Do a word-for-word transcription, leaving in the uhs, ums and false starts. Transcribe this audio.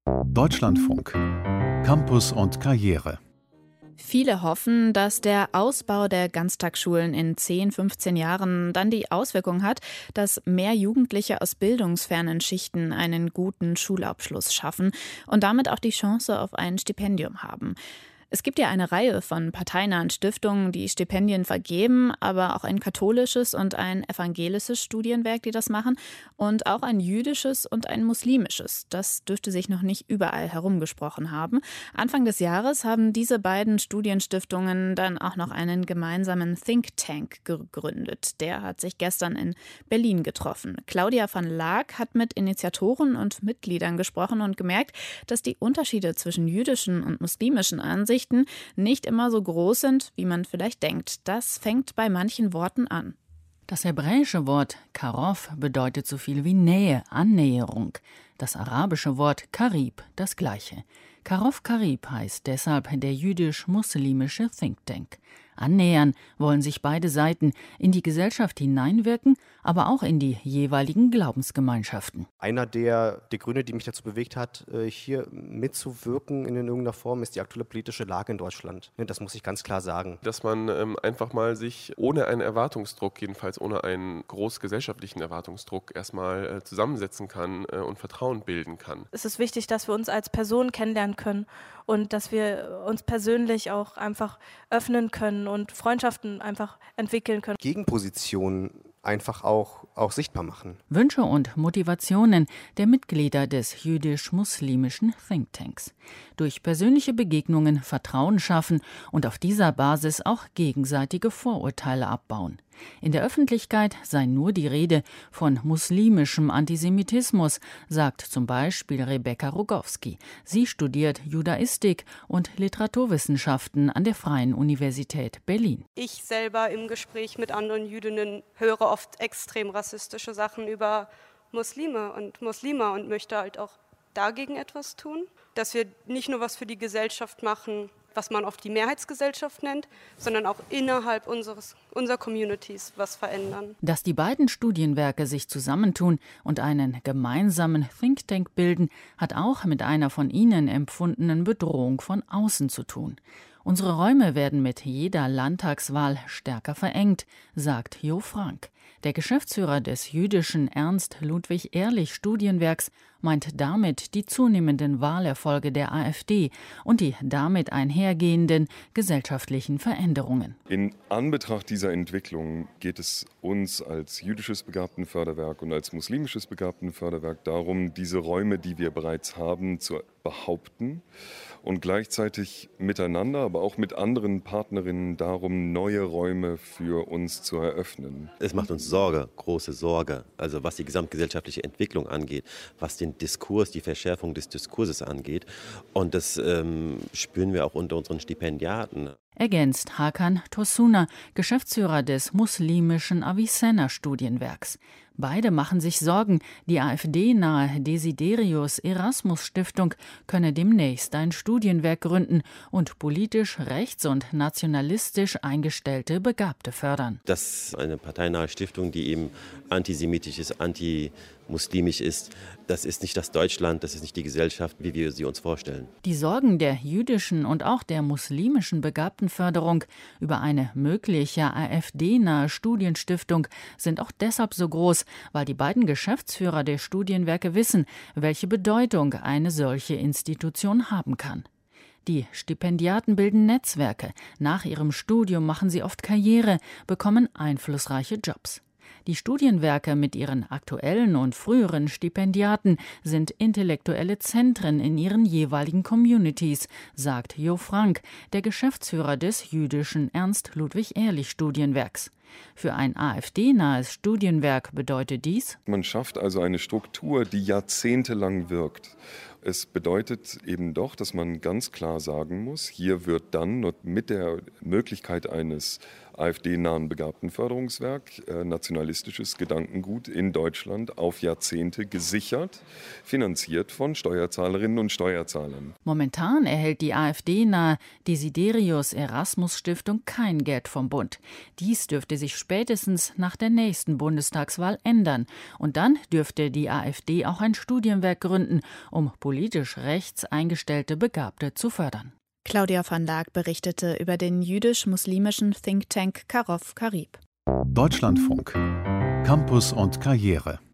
Deutschlandfunk. Campus und Karriere. Viele hoffen, dass der Ausbau der Ganztagsschulen in zehn, fünfzehn Jahren dann die Auswirkung hat, dass mehr Jugendliche aus bildungsfernen Schichten einen guten Schulabschluss schaffen und damit auch die Chance auf ein Stipendium haben. Es gibt ja eine Reihe von parteinahen Stiftungen, die Stipendien vergeben, aber auch ein katholisches und ein evangelisches Studienwerk, die das machen, und auch ein jüdisches und ein muslimisches. Das dürfte sich noch nicht überall herumgesprochen haben. Anfang des Jahres haben diese beiden Studienstiftungen dann auch noch einen gemeinsamen Think Tank gegründet. Der hat sich gestern in Berlin getroffen. Claudia van Laak hat mit Initiatoren und Mitgliedern gesprochen und gemerkt, dass die Unterschiede zwischen jüdischen und muslimischen Ansichten nicht immer so groß sind, wie man vielleicht denkt. Das fängt bei manchen Worten an. Das hebräische Wort Karov bedeutet so viel wie Nähe, Annäherung. Das arabische Wort Karib das gleiche. Karov Karib heißt deshalb der jüdisch-muslimische Think Tank. Annähern wollen sich beide Seiten, in die Gesellschaft hineinwirken, aber auch in die jeweiligen Glaubensgemeinschaften. Einer der, der Gründe, die mich dazu bewegt hat, hier mitzuwirken in irgendeiner Form, ist die aktuelle politische Lage in Deutschland. Das muss ich ganz klar sagen. Dass man ähm, einfach mal sich ohne einen Erwartungsdruck, jedenfalls ohne einen großgesellschaftlichen Erwartungsdruck, erstmal äh, zusammensetzen kann äh, und Vertrauen bilden kann. Es ist wichtig, dass wir uns als Person kennenlernen können und dass wir uns persönlich auch einfach öffnen können und Freundschaften einfach entwickeln können. Gegenpositionen einfach auch, auch sichtbar machen. Wünsche und Motivationen der Mitglieder des jüdisch-muslimischen Thinktanks. Durch persönliche Begegnungen Vertrauen schaffen und auf dieser Basis auch gegenseitige Vorurteile abbauen. In der Öffentlichkeit sei nur die Rede von muslimischem Antisemitismus, sagt zum Beispiel Rebecca Rogowski. Sie studiert Judaistik und Literaturwissenschaften an der Freien Universität Berlin. Ich selber im Gespräch mit anderen Jüdinnen höre oft extrem rassistische Sachen über Muslime und Muslime und möchte halt auch dagegen etwas tun, dass wir nicht nur was für die Gesellschaft machen, was man oft die Mehrheitsgesellschaft nennt, sondern auch innerhalb unseres, unserer Communities was verändern. Dass die beiden Studienwerke sich zusammentun und einen gemeinsamen Think Tank bilden, hat auch mit einer von ihnen empfundenen Bedrohung von außen zu tun. Unsere Räume werden mit jeder Landtagswahl stärker verengt, sagt Jo Frank. Der Geschäftsführer des jüdischen Ernst-Ludwig-Ehrlich-Studienwerks meint damit die zunehmenden Wahlerfolge der AfD und die damit einhergehenden gesellschaftlichen Veränderungen. In Anbetracht dieser Entwicklung geht es uns als jüdisches Begabtenförderwerk und als muslimisches Begabtenförderwerk darum, diese Räume, die wir bereits haben, zu behaupten und gleichzeitig miteinander, aber auch mit anderen Partnerinnen darum, neue Räume für uns zu eröffnen. Es macht uns Sorge, große Sorge, also was die gesamtgesellschaftliche Entwicklung angeht, was den Diskurs, die Verschärfung des Diskurses angeht. Und das ähm, spüren wir auch unter unseren Stipendiaten. Ergänzt Hakan Tosuna, Geschäftsführer des muslimischen Avicenna-Studienwerks. Beide machen sich Sorgen, die AfD-nahe Desiderius-Erasmus-Stiftung könne demnächst ein Studienwerk gründen und politisch rechts- und nationalistisch eingestellte Begabte fördern. Das ist eine parteinahe Stiftung, die eben antisemitisch ist, antimuslimisch ist. Das ist nicht das Deutschland, das ist nicht die Gesellschaft, wie wir sie uns vorstellen. Die Sorgen der jüdischen und auch der muslimischen Begabtenförderung über eine mögliche AfD-nahe Studienstiftung sind auch deshalb so groß, weil die beiden Geschäftsführer der Studienwerke wissen, welche Bedeutung eine solche Institution haben kann. Die Stipendiaten bilden Netzwerke. Nach ihrem Studium machen sie oft Karriere, bekommen einflussreiche Jobs. Die Studienwerke mit ihren aktuellen und früheren Stipendiaten sind intellektuelle Zentren in ihren jeweiligen Communities, sagt Jo Frank, der Geschäftsführer des jüdischen Ernst-Ludwig-Ehrlich-Studienwerks. Für ein AfD-nahes Studienwerk bedeutet dies: Man schafft also eine Struktur, die jahrzehntelang wirkt. Es bedeutet eben doch, dass man ganz klar sagen muss, hier wird dann mit der Möglichkeit eines AfD-nahen Begabtenförderungswerk, äh, nationalistisches Gedankengut in Deutschland auf Jahrzehnte gesichert, finanziert von Steuerzahlerinnen und Steuerzahlern. Momentan erhält die AfD-nahe Desiderius Erasmus Stiftung kein Geld vom Bund. Dies dürfte sich spätestens nach der nächsten Bundestagswahl ändern. Und dann dürfte die AfD auch ein Studienwerk gründen, um politisch rechts eingestellte Begabte zu fördern. Claudia van Laak berichtete über den jüdisch-muslimischen Think Tank Karov Karib. Deutschlandfunk. Campus und Karriere.